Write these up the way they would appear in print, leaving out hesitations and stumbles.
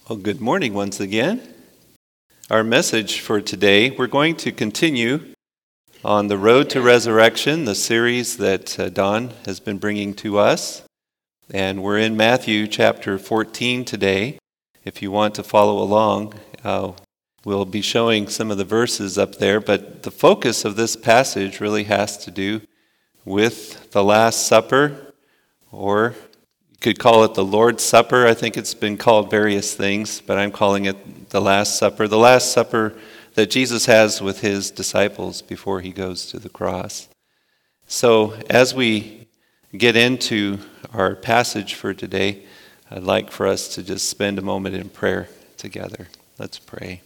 Well, good morning once again. Our message for today, we're going to continue on the Road to Resurrection, the series that Don has been bringing to us. And we're in Matthew chapter 14 today. If you want to follow along, we'll be showing some of the verses up there. But the focus of this passage really has to do with the Last Supper, or you could call it the Lord's Supper. I think it's been called various things, but I'm calling it the Last Supper. The Last Supper that Jesus has with his disciples before he goes to the cross. So as we get into our passage for today, I'd like for us to just spend a moment in prayer together. Let's pray.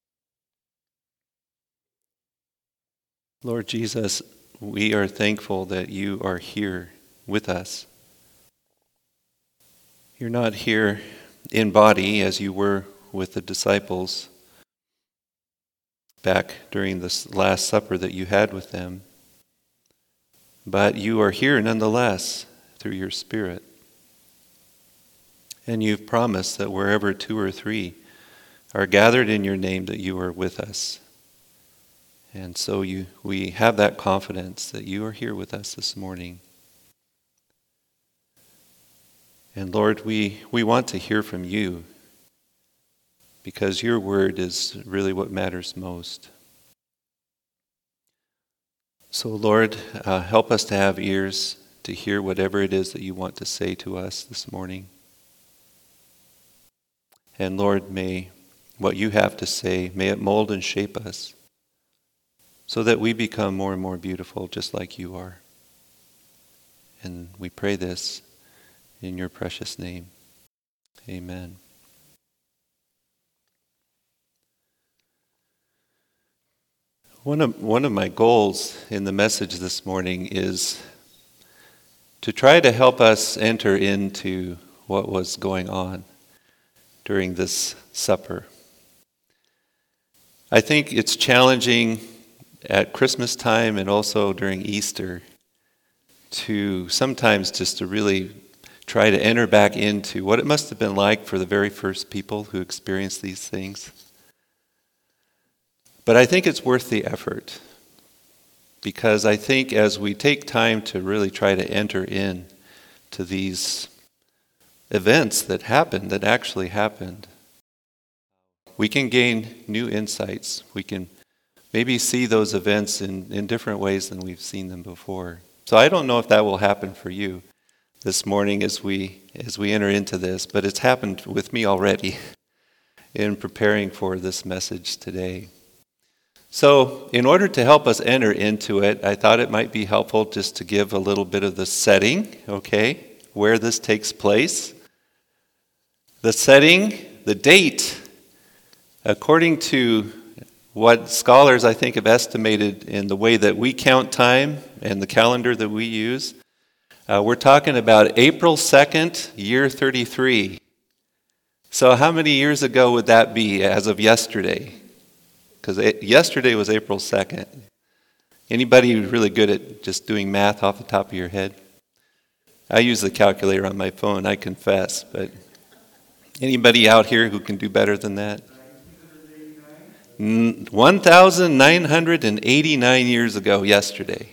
Lord Jesus, we are thankful that you are here with us. You're not here in body as you were with the disciples back during this Last Supper that you had with them, but you are here nonetheless through your Spirit. And you've promised that wherever two or three are gathered in your name, that you are with us. And so we have that confidence that you are here with us this morning. And Lord, we want to hear from you, because your word is really what matters most. So Lord, help us to have ears to hear whatever it is that you want to say to us this morning. And Lord, may what you have to say, may it mold and shape us so that we become more and more beautiful just like you are. And we pray this in your precious name. Amen. One of my goals in the message this morning is to try to help us enter into what was going on during this supper. I think it's challenging at Christmas time and also during Easter to sometimes just to really try to enter back into what it must have been like for the very first people who experienced these things. But I think it's worth the effort, because I think as we take time to really try to enter in to these events that happened, that actually happened, we can gain new insights. We can maybe see those events in different ways than we've seen them before. So I don't know if that will happen for you this morning as we enter into this, but it's happened with me already in preparing for this message today. So in order to help us enter into it, I thought it might be helpful just to give a little bit of the setting, okay, where this takes place. The setting, the date, according to what scholars I think have estimated in the way that we count time and the calendar that we use, we're talking about April 2nd, year 33. So how many years ago would that be as of yesterday? Because yesterday was April 2nd. Anybody really good at just doing math off the top of your head? I use the calculator on my phone, I confess, but anybody out here who can do better than that? 1,989 years ago yesterday.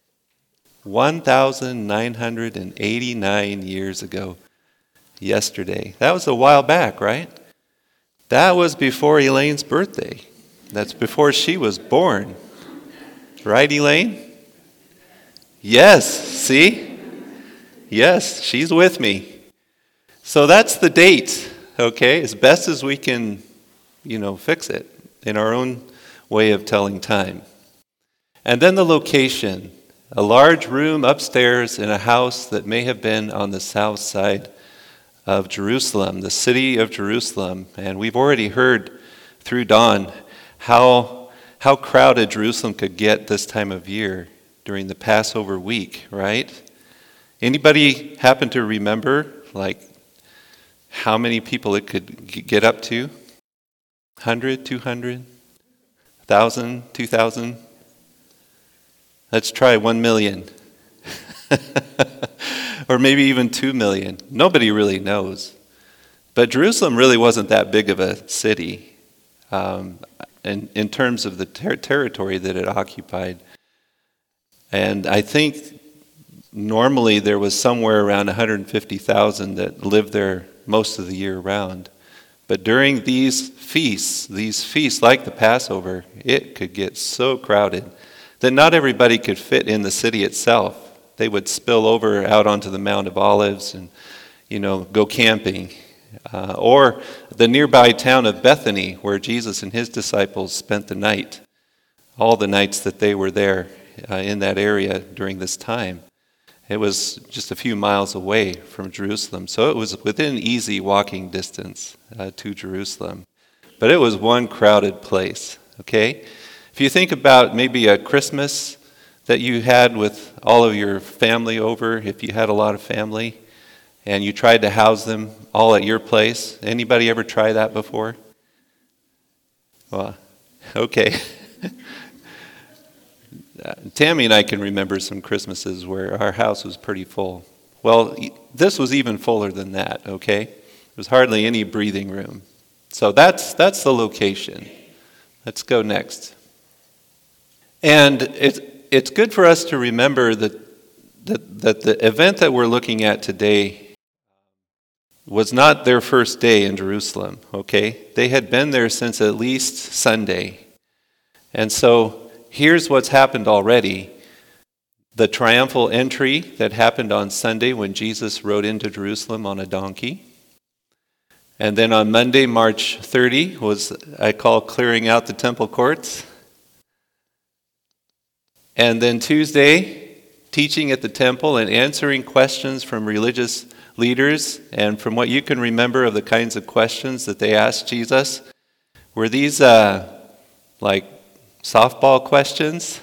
1,989 years ago yesterday. That was a while back, right? That was before Elaine's birthday. That's before she was born. Right, Elaine? Yes, see? Yes, she's with me. So that's the date, okay? As best as we can, fix it in our own way of telling time. And then the location, a large room upstairs in a house that may have been on the south side of Jerusalem, the city of Jerusalem. And we've already heard through Don how crowded Jerusalem could get this time of year during the Passover week, right? Anybody happen to remember, how many people it could get up to? 100, 200, 1,000, 2,000? Let's try 1 million. Or maybe even 2 million. Nobody really knows. But Jerusalem really wasn't that big of a city in terms of the territory that it occupied. And I think normally there was somewhere around 150,000 that lived there most of the year round. But during these feasts like the Passover, it could get so crowded that not everybody could fit in the city itself. They would spill over out onto the Mount of Olives and, go camping. Or the nearby town of Bethany, where Jesus and his disciples spent the night, all the nights that they were there in that area during this time. It was just a few miles away from Jerusalem, so it was within easy walking distance to Jerusalem. But it was one crowded place, okay? If you think about maybe a Christmas that you had with all of your family over, if you had a lot of family, and you tried to house them all at your place. Anybody ever try that before? Well, okay. Tammy and I can remember some Christmases where our house was pretty full. Well, this was even fuller than that, okay? There was hardly any breathing room. So that's the location. Let's go next. And it's good for us to remember that the event that we're looking at today was not their first day in Jerusalem, okay? They had been there since at least Sunday. And so here's what's happened already. The triumphal entry that happened on Sunday when Jesus rode into Jerusalem on a donkey. And then on Monday, March 30, was, I call, clearing out the temple courts. And then Tuesday, teaching at the temple and answering questions from religious leaders. And from what you can remember of the kinds of questions that they asked Jesus, were these like softball questions?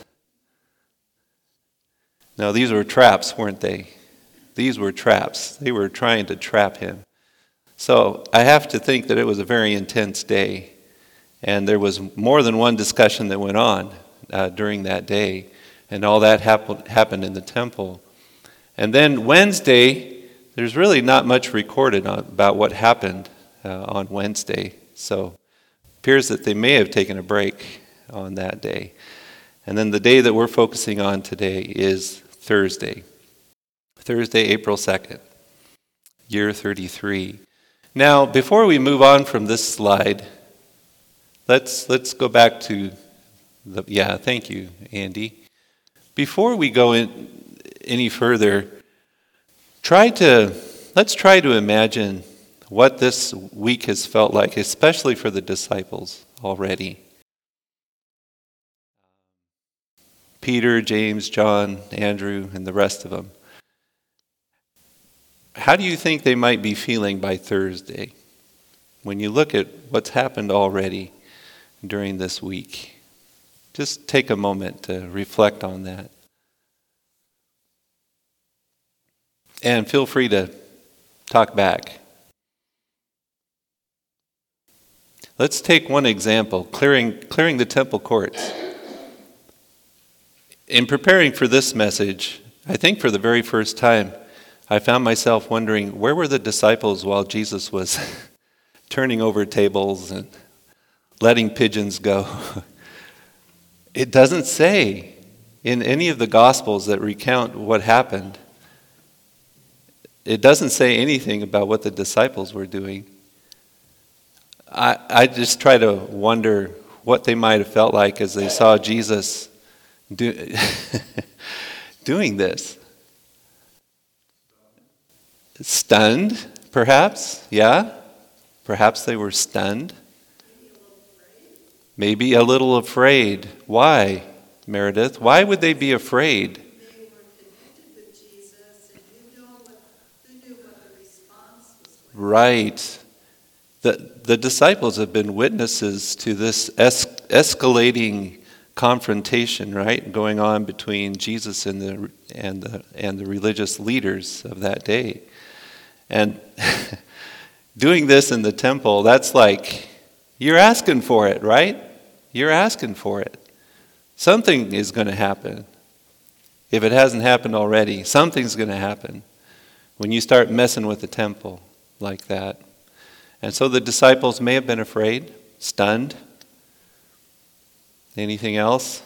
No, these were traps, weren't they? These were traps. They were trying to trap him. So I have to think that it was a very intense day. And there was more than one discussion that went on during that day. And all that happened in the temple. And then Wednesday, there's really not much recorded about what happened on Wednesday. So it appears that they may have taken a break on that day. And then the day that we're focusing on today is Thursday. Thursday, April 2nd, year 33. Now, before we move on from this slide, let's go back to thank you, Andy. Before we go in any further, let's try to imagine what this week has felt like, especially for the disciples already. Peter, James, John, Andrew, and the rest of them. How do you think they might be feeling by Thursday when you look at what's happened already during this week? Just take a moment to reflect on that. And feel free to talk back. Let's take one example, clearing the temple courts. In preparing for this message, I think for the very first time, I found myself wondering, where were the disciples while Jesus was turning over tables and letting pigeons go? It doesn't say in any of the Gospels that recount what happened. It doesn't say anything about what the disciples were doing. I just try to wonder what they might have felt like as they saw Jesus doing this. Stunned, perhaps? Yeah? Perhaps they were stunned. Maybe a little afraid. Why, Meredith? Why would they be afraid? They were connected with Jesus, and who knew what the response was like. Right. The disciples have been witnesses to this escalating confrontation, right, going on between Jesus and the religious leaders of that day. And doing this in the temple, that's like, you're asking for it, right? You're asking for it. Something is going to happen. If it hasn't happened already, something's going to happen when you start messing with the temple like that. And so the disciples may have been afraid, stunned. Anything else?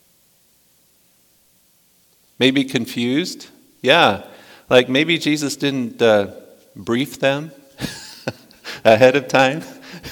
Maybe confused? Yeah, like maybe Jesus didn't brief them ahead of time.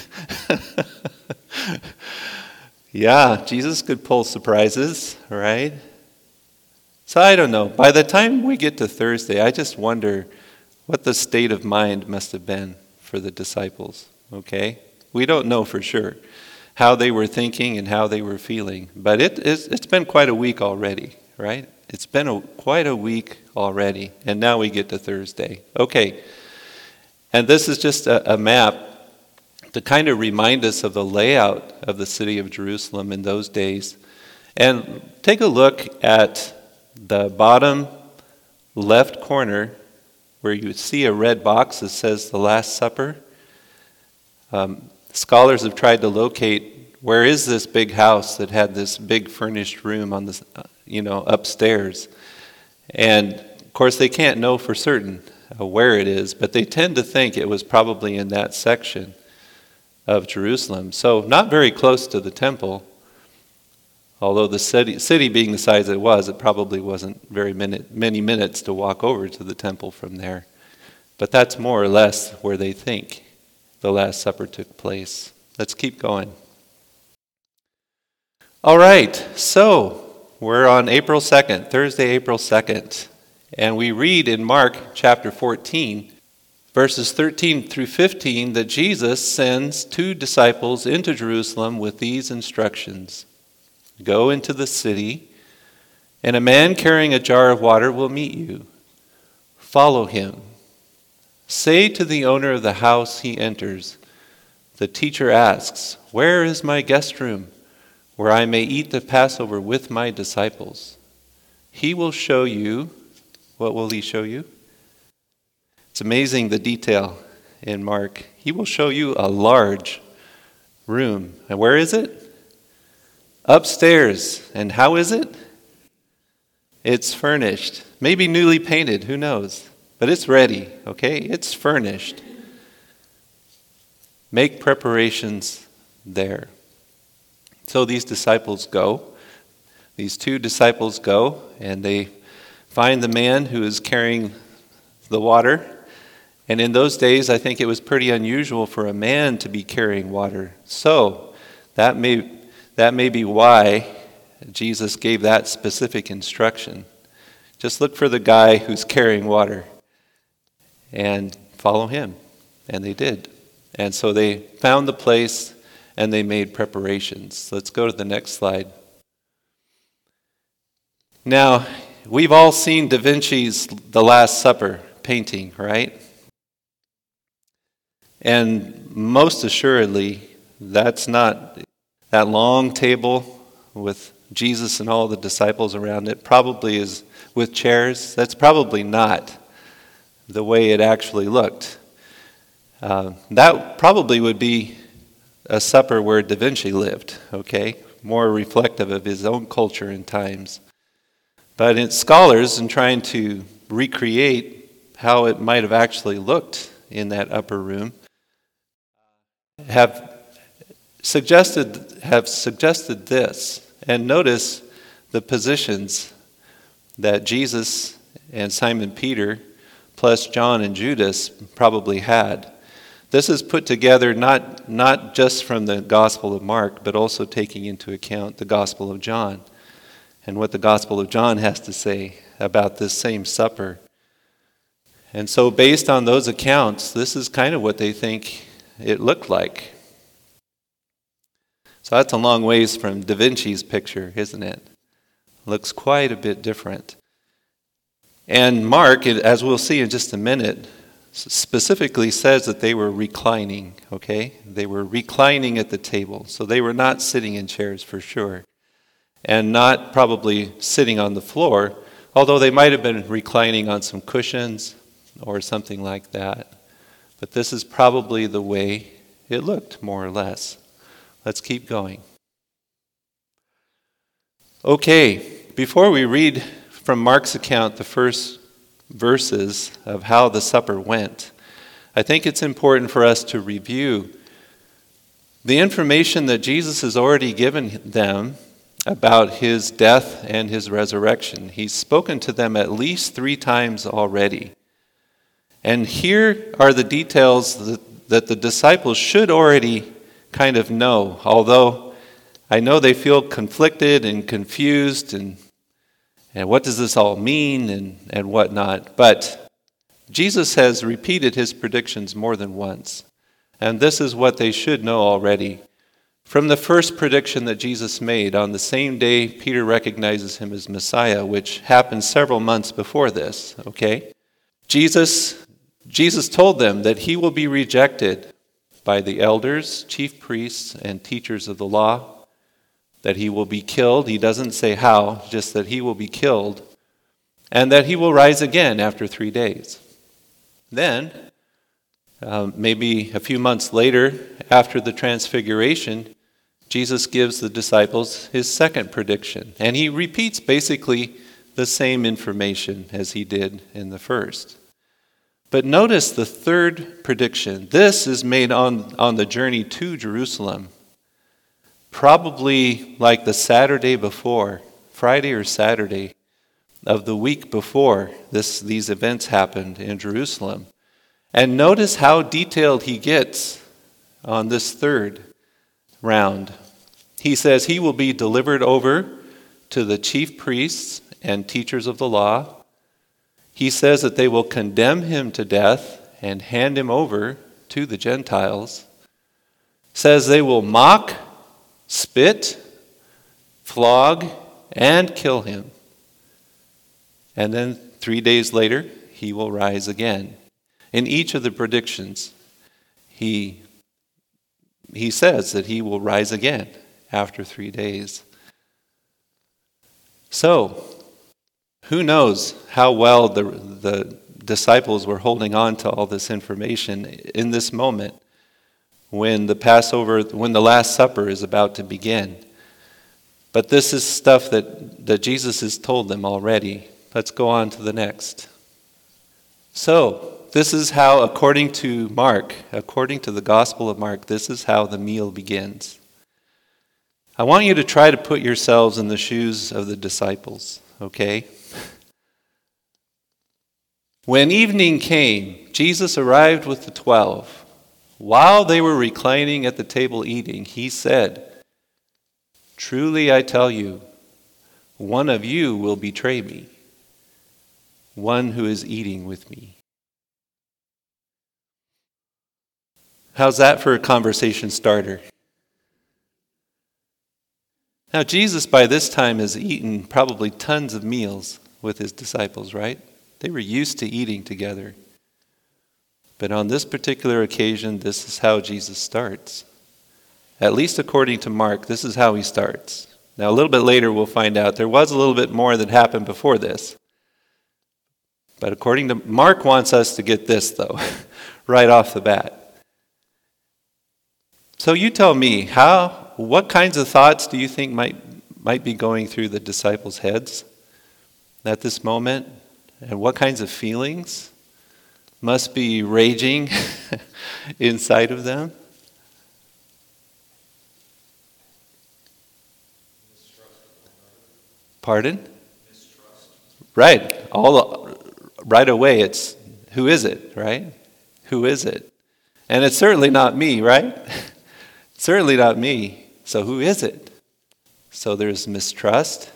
Yeah, Jesus could pull surprises, right? So I don't know. By the time we get to Thursday, I just wonder what the state of mind must have been for the disciples, okay? We don't know for sure how they were thinking and how they were feeling, but it's been quite a week already, right? It's been quite a week already, and now we get to Thursday. Okay, and this is just a map to kind of remind us of the layout of the city of Jerusalem in those days. And take a look at the bottom left corner where you see a red box that says the Last Supper. Scholars have tried to locate where is this big house that had this big furnished room on the, upstairs. And of course they can't know for certain where it is, but they tend to think it was probably in that section of Jerusalem. So not very close to the temple, although the city being the size it was, it probably wasn't many minutes to walk over to the temple from there. But that's more or less where they think the Last Supper took place. Let's keep going. All right, so we're on April 2nd, Thursday, April 2nd, and we read in Mark chapter 14, verses 13 through 15, that Jesus sends 2 disciples into Jerusalem with these instructions. Go into the city, and a man carrying a jar of water will meet you. Follow him. Say to the owner of the house he enters, the teacher asks, where is my guest room, where I may eat the Passover with my disciples? He will show you. What will he show you? It's amazing the detail in Mark. He will show you a large room. And where is it? Upstairs. And how is it? It's furnished. Maybe newly painted, who knows? But it's ready, okay? It's furnished. Make preparations there. So these disciples go. These 2 disciples go, and they find the man who is carrying the water. And in those days, I think it was pretty unusual for a man to be carrying water. So that may be why Jesus gave that specific instruction. Just look for the guy who's carrying water and follow him. And they did. And so they found the place and they made preparations. Let's go to the next slide. Now, we've all seen Da Vinci's The Last Supper painting, right? And most assuredly, that's not that long table with Jesus and all the disciples around it. Probably is with chairs. That's probably not the way it actually looked. That probably would be a supper where Da Vinci lived, okay? More reflective of his own culture and times. But scholars, in trying to recreate how it might have actually looked in that upper room, have suggested this. And notice the positions that Jesus and Simon Peter plus John and Judas probably had. This is put together not just from the Gospel of Mark, but also taking into account the Gospel of John and what the Gospel of John has to say about this same supper. And so based on those accounts, this is kind of what they think it looked like. So that's a long ways from Da Vinci's picture, isn't it? Looks quite a bit different. And Mark, as we'll see in just a minute, specifically says that they were reclining, okay? They were reclining at the table. So they were not sitting in chairs for sure. And not probably sitting on the floor, although they might have been reclining on some cushions or something like that. But this is probably the way it looked, more or less. Let's keep going. Okay, before we read from Mark's account the first verses of how the supper went, I think it's important for us to review the information that Jesus has already given them about his death and his resurrection. He's spoken to them at least 3 times already. And here are the details that the disciples should already kind of know, although I know they feel conflicted and confused and what does this all mean and whatnot. But Jesus has repeated his predictions more than once. And this is what they should know already. From the first prediction that Jesus made on the same day Peter recognizes him as Messiah, which happened several months before this, okay? Jesus told them that he will be rejected by the elders, chief priests, and teachers of the law, that he will be killed. He doesn't say how, just that he will be killed, and that he will rise again after 3 days. Then, maybe a few months later, after the transfiguration, Jesus gives the disciples his second prediction, and he repeats basically the same information as he did in the first. But notice the third prediction. This is made on the journey to Jerusalem, probably like the Saturday before, Friday or Saturday of the week before these events happened in Jerusalem. And notice how detailed he gets on this third round. He says he will be delivered over to the chief priests and teachers of the law. He says that they will condemn him to death and hand him over to the Gentiles. Says they will mock, spit, flog, and kill him. And then 3 days later, he will rise again. In each of the predictions, he says that he will rise again after 3 days. So, who knows how well the disciples were holding on to all this information in this moment when the Last Supper is about to begin. But this is stuff that Jesus has told them already. Let's go on to the next. So, this is how, according to the Gospel of Mark, this is how the meal begins. I want you to try to put yourselves in the shoes of the disciples, okay? When evening came, Jesus arrived with the 12. While they were reclining at the table eating, he said, "Truly I tell you, one of you will betray me, one who is eating with me." How's that for a conversation starter? Now, Jesus by this time has eaten probably tons of meals with his disciples, right? They were used to eating together. But on this particular occasion, this is how Jesus starts. At least according to Mark, this is how he starts. Now, a little bit later, we'll find out there was a little bit more that happened before this. But according to Mark, wants us to get this, though, right off the bat. So you tell me, what kinds of thoughts do you think might be going through the disciples' heads at this moment? And what kinds of feelings must be raging inside of them? Pardon? Mistrust. Right. Right away, it's, who is it, right? Who is it? And it's certainly not me, right? Certainly not me. So who is it? So there's mistrust.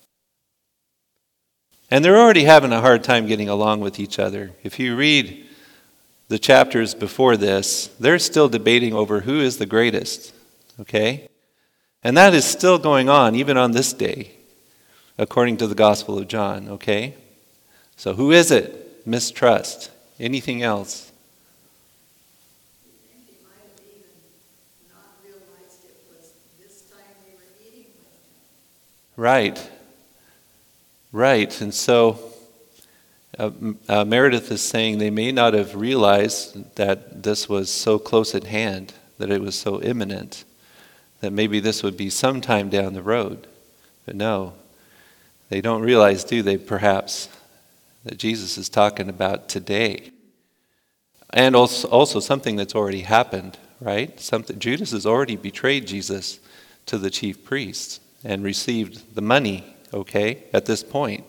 And they're already having a hard time getting along with each other. If you read the chapters before this, they're still debating over who is the greatest, okay? And that is still going on even on this day, according to the Gospel of John, okay? So who is it? Mistrust. Anything else? I think he might have even not realized it was this time they were eating with him. Right. Right. And so Meredith is saying they may not have realized that this was so close at hand, that it was so imminent, that maybe this would be sometime down the road. But no, they don't realize, do they, perhaps, that Jesus is talking about today. And also something that's already happened, right? Judas has already betrayed Jesus to the chief priests and received the money, okay, at this point.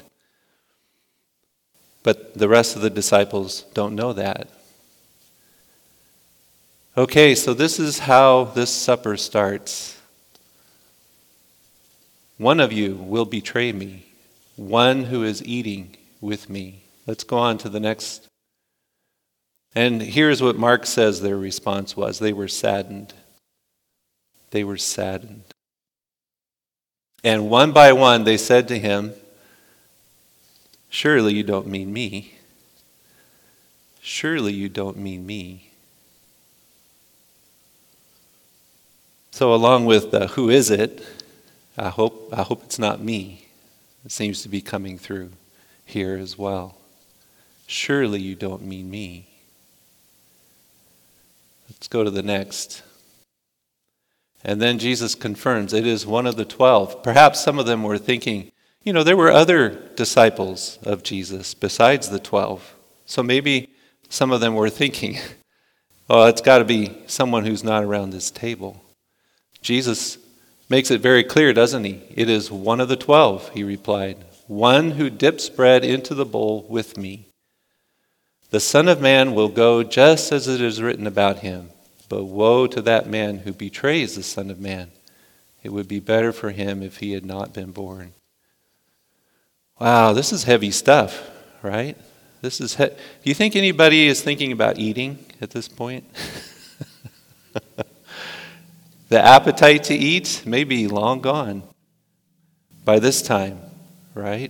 But the rest of the disciples don't know that. Okay, so this is how this supper starts. One of you will betray me, one who is eating with me. Let's go on to the next. And here's what Mark says their response was. They were saddened. They were saddened. And one by one they said to him, "Surely you don't mean me. Surely you don't mean me." So along with the who is it, I hope it's not me. It seems to be coming through here as well. Surely you don't mean me. Let's go to the next. And then Jesus confirms it is one of the 12. Perhaps some of them were thinking, there were other disciples of Jesus besides the 12. So maybe some of them were thinking, oh, it's got to be someone who's not around this table. Jesus makes it very clear, doesn't he? It is one of the 12, he replied. One who dips bread into the bowl with me. The Son of Man will go just as it is written about him. But woe to that man who betrays the Son of Man. It would be better for him if he had not been born. Wow, this is heavy stuff, right? Do you think anybody is thinking about eating at this point? The appetite to eat may be long gone by this time, right?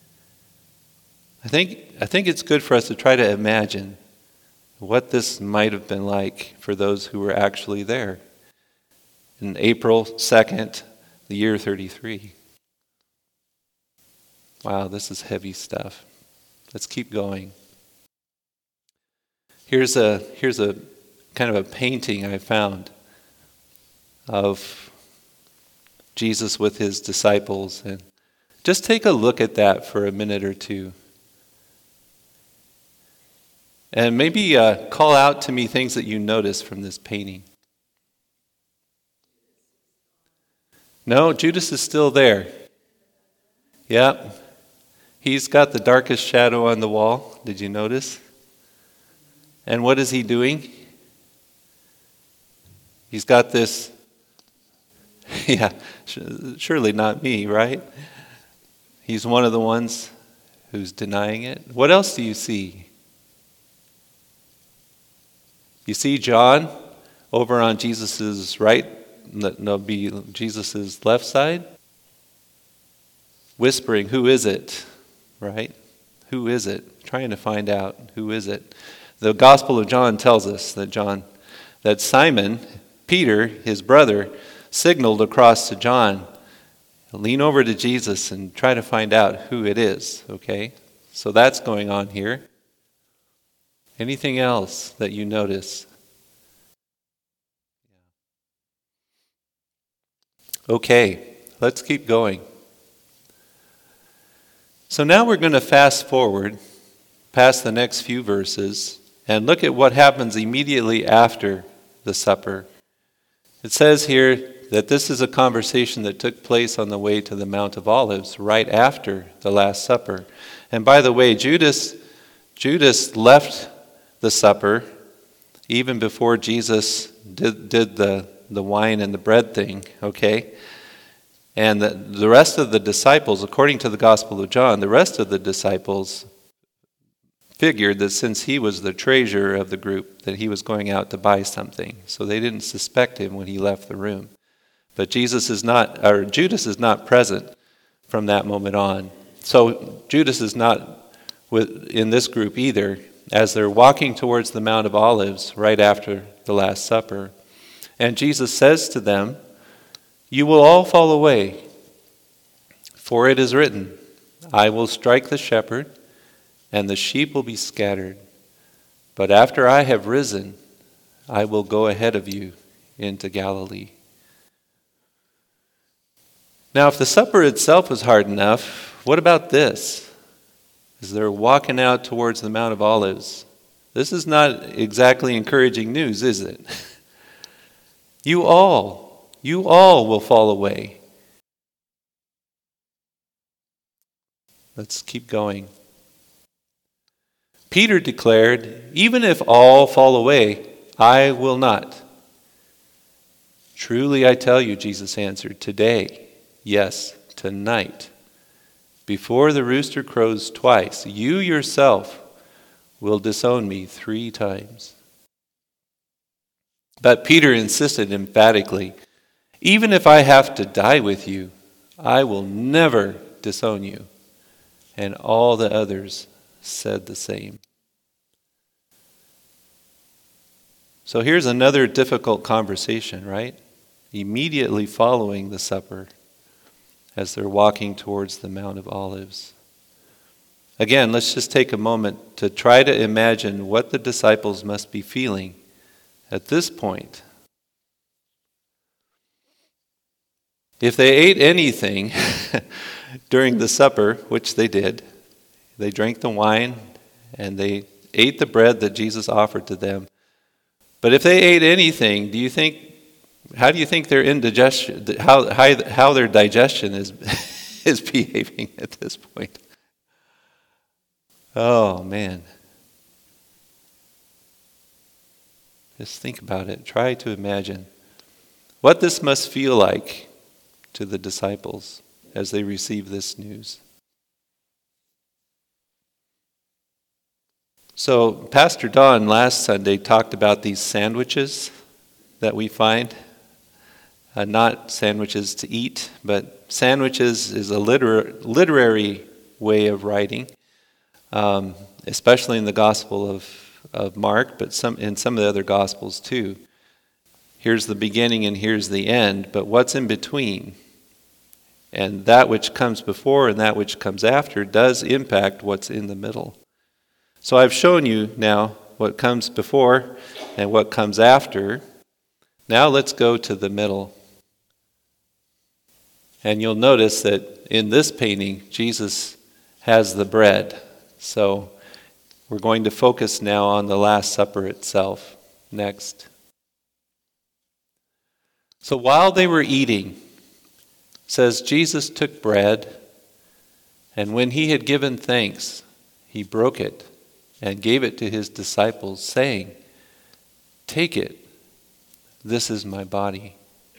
I think it's good for us to try to imagine what this might have been like for those who were actually there in April 2nd, the year 33. Wow, this is heavy stuff. Let's keep going. Here's a kind of a painting I found of Jesus with his disciples, and just take a look at that for a minute or two. And maybe call out to me things that you notice from this painting. No, Judas is still there. Yep. He's got the darkest shadow on the wall. Did you notice? And what is he doing? He's got this, surely not me, right? He's one of the ones who's denying it. What else do you see? You see John over on Jesus' right, no, be Jesus' left side, whispering, who is it? Right? Who is it? Trying to find out who is it. The Gospel of John tells us that Simon, Peter, his brother, signaled across to John, lean over to Jesus and try to find out who it is, okay? So that's going on here. Anything else that you notice? Okay, let's keep going. So now we're going to fast forward past the next few verses and look at what happens immediately after the supper. It says here that this is a conversation that took place on the way to the Mount of Olives right after the Last Supper. And by the way, Judas left the supper even before Jesus did the wine and the bread thing, okay? And the rest of the disciples, according to the Gospel of John, the rest of the disciples figured that since he was the treasurer of the group, that he was going out to buy something. So they didn't suspect him when he left the room. But Judas is not present from that moment on. So Judas is not in this group either, as they're walking towards the Mount of Olives right after the Last Supper. And Jesus says to them, "You will all fall away, for it is written, I will strike the shepherd, and the sheep will be scattered. But after I have risen, I will go ahead of you into Galilee." Now, if the supper itself was hard enough, what about this? As they're walking out towards the Mount of Olives, This is not exactly encouraging news, is it? You all will fall away. Let's keep going. Peter declared, "Even if all fall away, I will not." "Truly I tell you," Jesus answered, "today, yes, tonight, before the rooster crows twice, you yourself will disown me 3 times. But Peter insisted emphatically, "Even if I have to die with you, I will never disown you." And all the others said the same. So here's another difficult conversation, right? Immediately following the supper, as they're walking towards the Mount of Olives. Again, let's just take a moment to try to imagine what the disciples must be feeling at this point. If they ate anything during the supper, which they did, they drank the wine and they ate the bread that Jesus offered to them. But if they ate anything, how do you think their indigestion, how their digestion is behaving at this point? Oh, man. Just think about it. Try to imagine what this must feel like to the disciples as they receive this news. So, Pastor Don last Sunday talked about these sandwiches that we find. Not sandwiches to eat, but sandwiches is a literary way of writing. Especially in the Gospel of Mark, but in some of the other Gospels too. Here's the beginning and here's the end, but what's in between? And that which comes before and that which comes after does impact what's in the middle. So I've shown you now what comes before and what comes after. Now let's go to the middle. And you'll notice that in this painting, Jesus has the bread. So we're going to focus now on the Last Supper itself next. So while they were eating, it says Jesus took bread, and when he had given thanks, he broke it and gave it to his disciples, saying, "Take it, this is my body."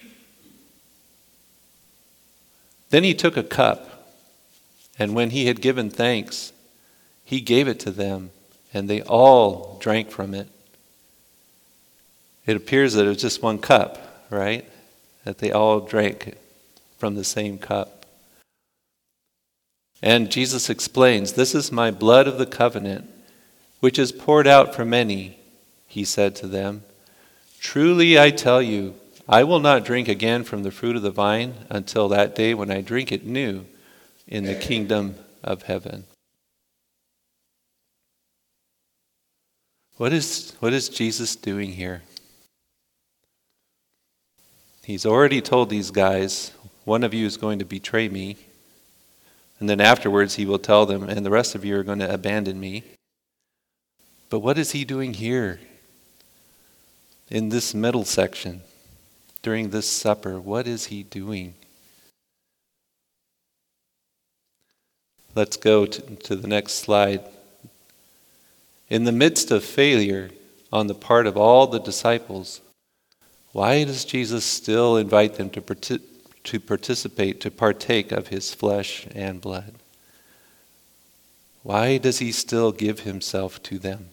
Then he took a cup, and when he had given thanks, he gave it to them, and they all drank from it. It appears that it was just one cup, right? That they all drank from the same cup. And Jesus explains, "This is my blood of the covenant, which is poured out for many," he said to them. "Truly I tell you, I will not drink again from the fruit of the vine until that day when I drink it new in the kingdom of heaven." What is Jesus doing here? He's already told these guys, one of you is going to betray me. And then afterwards he will tell them, and the rest of you are going to abandon me. But what is he doing here? In this middle section, during this supper, what is he doing? Let's go to the next slide. In the midst of failure on the part of all the disciples, why does Jesus still invite them to participate, to partake of his flesh and blood? Why does he still give himself to them?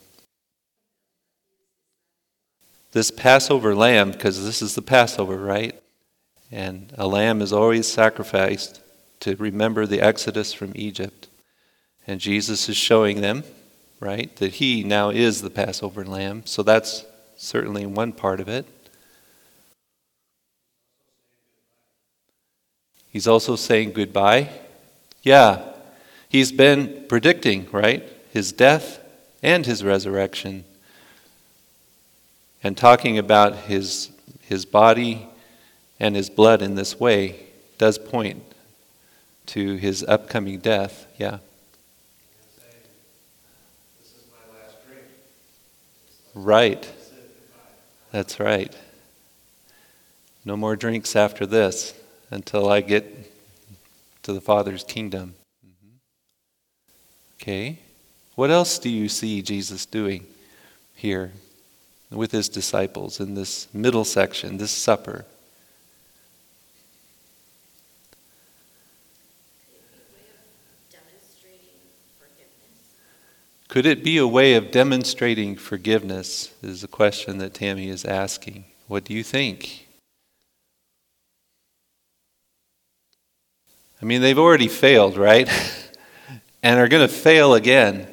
This Passover lamb, because this is the Passover, right? And a lamb is always sacrificed to remember the Exodus from Egypt. And Jesus is showing them, right, that he now is the Passover lamb. So that's certainly one part of it. He's also saying goodbye. Yeah, he's been predicting, right, his death and his resurrection. And talking about his body and his blood in this way does point to his upcoming death. Yeah. This is my last drink. Right. That's right. No more drinks after this until I get to the Father's kingdom. Okay. What else do you see Jesus doing here with his disciples in this middle section, this supper? Could it be a way of demonstrating forgiveness? Is the question that Tammy is asking. What do you think? I mean, they've already failed, right? And are going to fail again.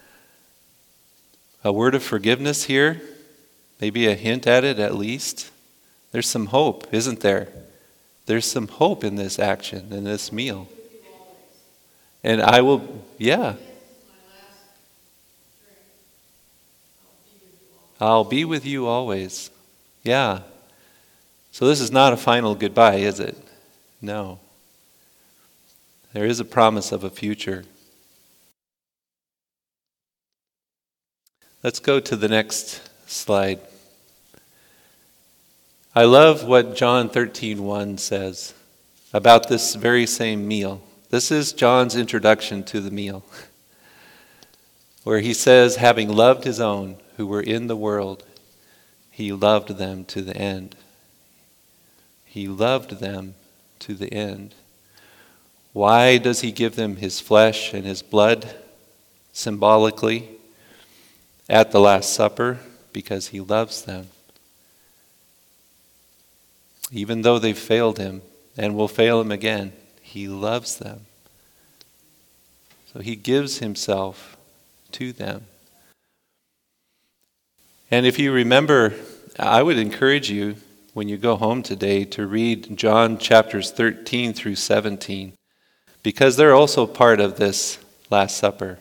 A word of forgiveness here? Maybe a hint at it at least? There's some hope, isn't there? There's some hope in this action, in this meal. And I will, yeah. I'll be with you always. Yeah. So this is not a final goodbye, is it? No. There is a promise of a future. Let's go to the next slide. I love what John 13:1 says about this very same meal. This is John's introduction to the meal, where he says, having loved his own who were in the world, he loved them to the end. He loved them to the end. Why does he give them his flesh and his blood symbolically at the Last Supper? Because he loves them. Even though they've failed him and will fail him again, he loves them. So he gives himself to them. And if you remember, I would encourage you when you go home today to read John chapters 13 through 17, because they're also part of this Last Supper.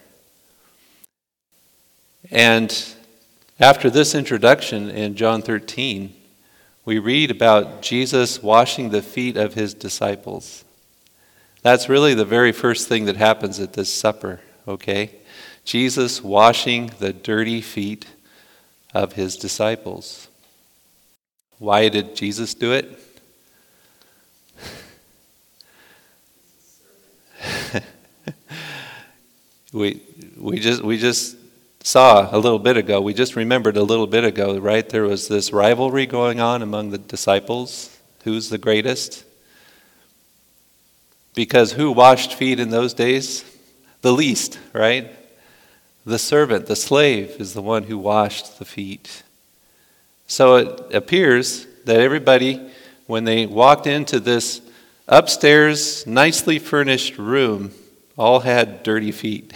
And after this introduction in John 13, we read about Jesus washing the feet of his disciples. That's really the very first thing that happens at this supper, okay? Jesus washing the dirty feet of his disciples. Why did Jesus do it? We just saw a little bit ago, we just remembered a little bit ago, right? There was this rivalry going on among the disciples. Who's the greatest? Because who washed feet in those days? The least, right? The servant, the slave, is the one who washed the feet. So it appears that everybody, when they walked into this upstairs, nicely furnished room, all had dirty feet.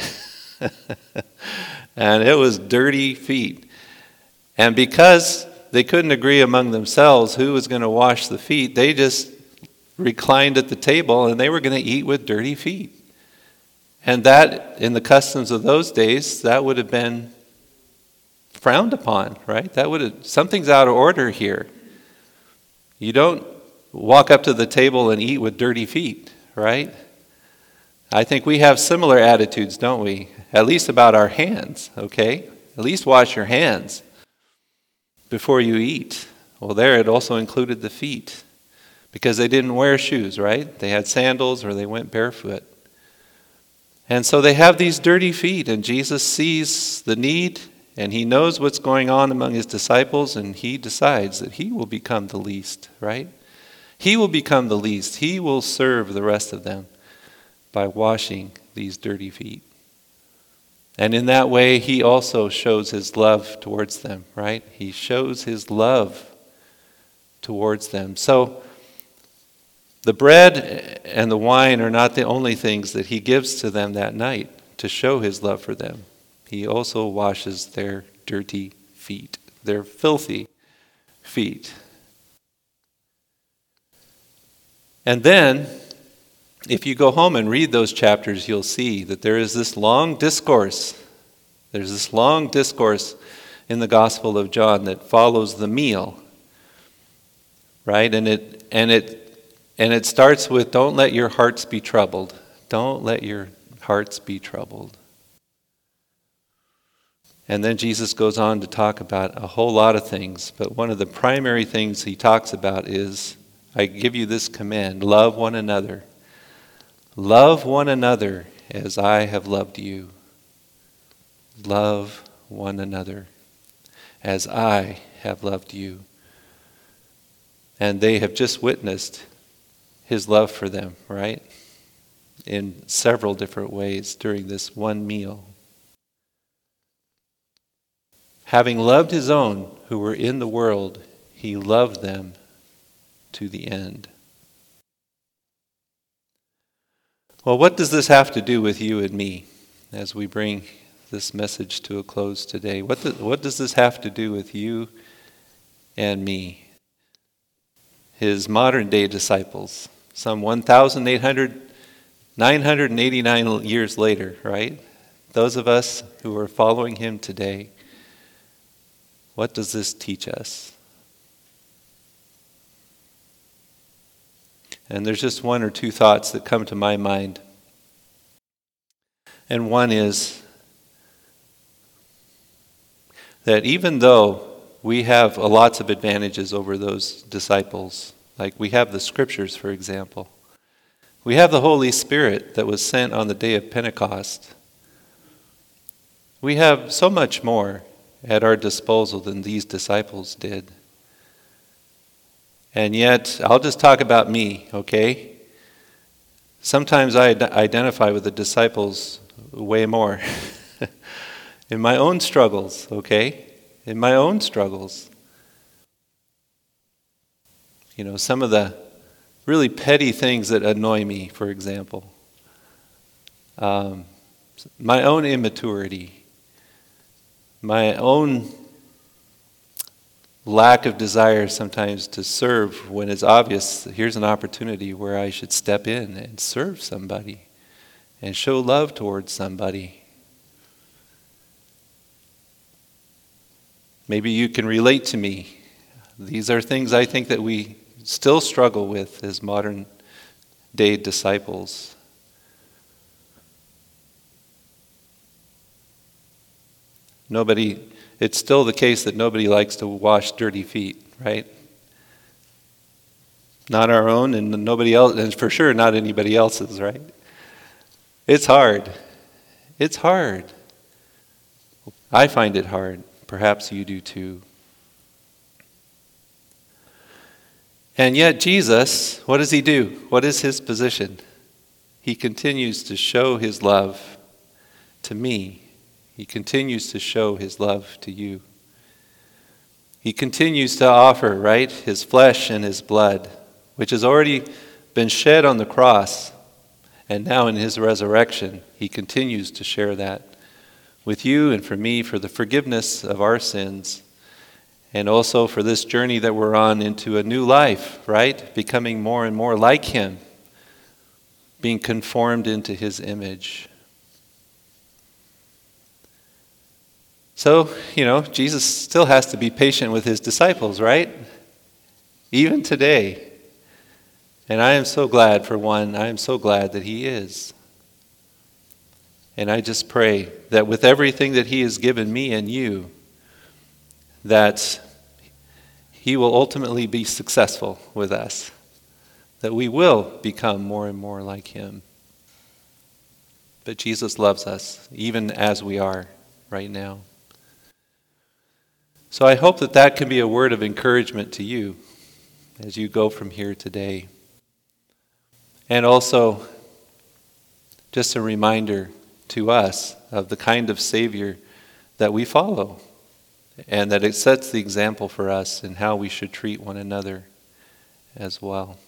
And it was dirty feet. And because they couldn't agree among themselves who was going to wash the feet, they just reclined at the table and they were going to eat with dirty feet. And that, in the customs of those days, that would have been frowned upon, right? Something's out of order here. You don't walk up to the table and eat with dirty feet, right? I think we have similar attitudes, don't we? At least about our hands, okay? At least wash your hands before you eat. Well, there it also included the feet, because they didn't wear shoes, right? They had sandals or they went barefoot. And so they have these dirty feet, and Jesus sees the need, and he knows what's going on among his disciples, and he decides that he will become the least, right? He will become the least. He will serve the rest of them by washing these dirty feet. And in that way, he also shows his love towards them, right? He shows his love towards them. So the bread and the wine are not the only things that he gives to them that night to show his love for them. He also washes their dirty feet, their filthy feet. And then, if you go home and read those chapters, you'll see that there is this long discourse. There's this long discourse in the Gospel of John that follows the meal, right? And it starts with, "Don't let your hearts be troubled. Don't let your hearts be troubled." And then Jesus goes on to talk about a whole lot of things, but one of the primary things he talks about is, I give you this command, love one another. Love one another as I have loved you. Love one another as I have loved you. And they have just witnessed his love for them, right? In several different ways during this one meal. Having loved his own who were in the world, he loved them to the end. Well, what does this have to do with you and me as we bring this message to a close today? What does this have to do with you and me? His modern day disciples, some 989 years later, right? Those of us who are following him today. What does this teach us? And there's just one or two thoughts that come to my mind. And one is that even though we have lots of advantages over those disciples, like we have the scriptures, for example, we have the Holy Spirit that was sent on the day of Pentecost. We have so much more at our disposal than these disciples did. And yet, I'll just talk about me, okay? Sometimes I identify with the disciples way more. In my own struggles, okay? In my own struggles. You know, some of the really petty things that annoy me, for example. My own immaturity. My own lack of desire sometimes to serve when it's obvious here's an opportunity where I should step in and serve somebody and show love towards somebody. Maybe you can relate to me. These are things I think that we still struggle with as modern day disciples. It's still the case that nobody likes to wash dirty feet, right? Not our own and nobody else, and for sure not anybody else's, right? It's hard. It's hard. I find it hard. Perhaps you do too. And yet Jesus, what does he do? What is his position? He continues to show his love to me. He continues to show his love to you. He continues to offer, right, his flesh and his blood, which has already been shed on the cross. And now in his resurrection, he continues to share that with you and for me for the forgiveness of our sins. And also for this journey that we're on into a new life, right? Becoming more and more like him. Being conformed into his image. So, Jesus still has to be patient with his disciples, right? Even today. And I am so glad, for one, I am so glad that he is. And I just pray that with everything that he has given me and you, that he will ultimately be successful with us. That we will become more and more like him. But Jesus loves us, even as we are right now. So I hope that that can be a word of encouragement to you as you go from here today. And also, just a reminder to us of the kind of Savior that we follow, and that it sets the example for us in how we should treat one another as well.